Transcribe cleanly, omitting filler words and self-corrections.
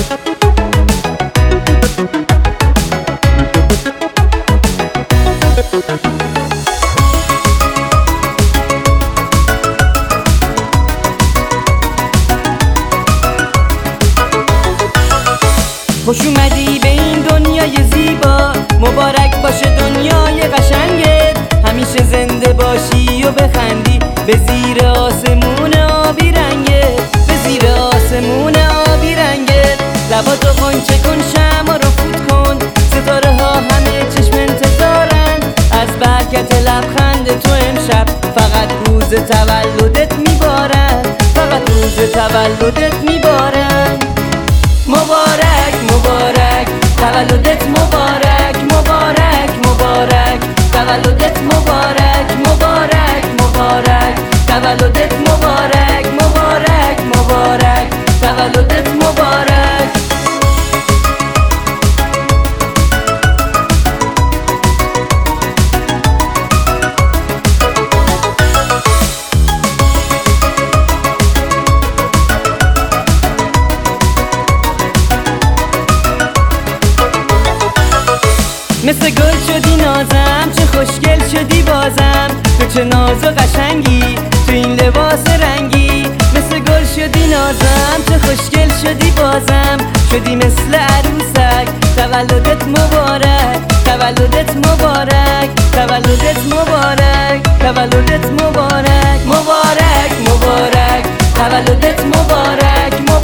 خوش اومدی به این دنیای زیبا، مبارک باشه دنیای قشنگت. همیشه زنده باشی و بخندی به زیر آسمون آبی رنگت، به زیر آسمون آبی رنگت. لباتو غنچه کن، شمع رو فوت کن، ستاره ها همه چشم انتظارن از برکت لبخند تو امشب. فقط روز تولدت میبارن، فقط روز تولدت میبارن. مبارک مبارک تولدت، مبارک مبارک مبارک تولدت، مبارک مبارک مبارک تولدت، مبارک مبارک مبارک تولدت، مبارک. مثل گل شدی نازم، چه خوشگل شدی بازم. تو چه ناز و قشنگی تو این لباس رنگی. مثل گل شدی نازم، چه خوشگل شدی بازم. شدی مثل عروسک، تولدت مبارک، تولدت مبارک، تولدت مبارک، تولدت مبارک. مبارک مبارک تولدت، مبارک مبارک